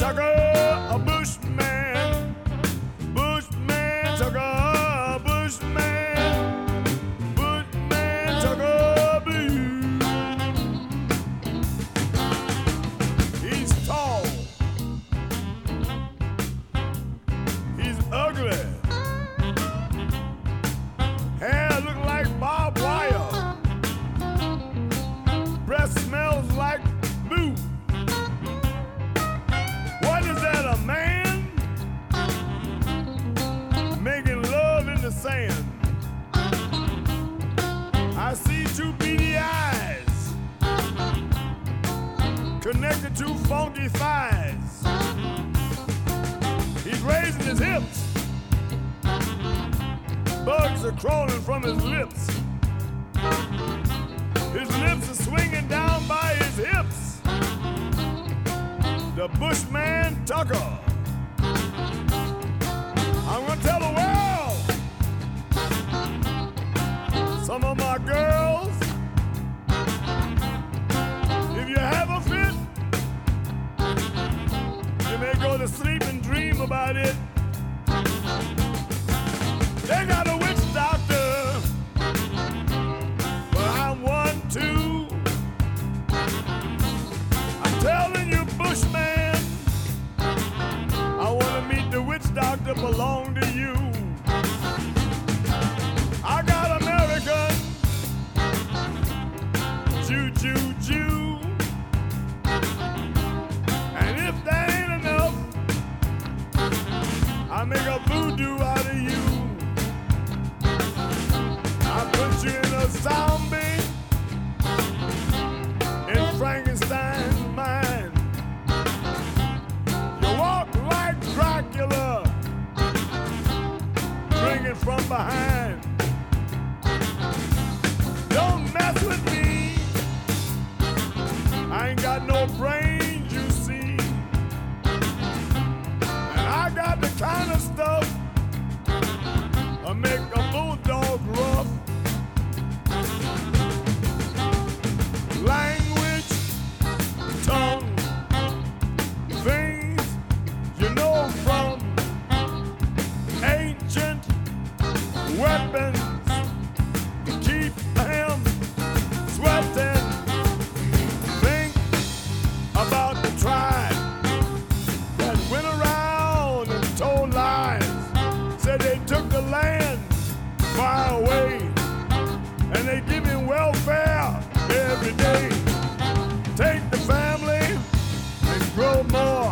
Tucker, a bushman. Bushman Tucker, bushman. Bushman Tucker Blues. He's tall. He's ugly. Hair look like barbed wire. Breath smells like boo. What is that, a man? Making love in the sand. I see two beady eyes connected to funky thighs. He's raising his hips. Bugs are crawling from his lips. His lips are swinging down by his hips. The Bushman Tucker. I'm gonna tell the world. Some of my girls, if you have a fit, you may go to sleep and dream about it. They got a witch doctor, but I'm one too. I'm telling you, Bushman, I wanna meet the witch doctor, belong to you. I got American Jew, Jew. And if that ain't enough, I make a voodoo out of you. I put you in a zombie in Frankenstein's mind. You walk like Dracula, drinking from behind. Don't mess with me, I ain't got no brains, you see. And I got the kind of stuff that make a bulldog rough. Language, tongue, things you know from ancient weapons. Keep him sweating. Think about the tribe that went around and told lies. Said they took the land far away, and they give him welfare every day. Take the family and grow more.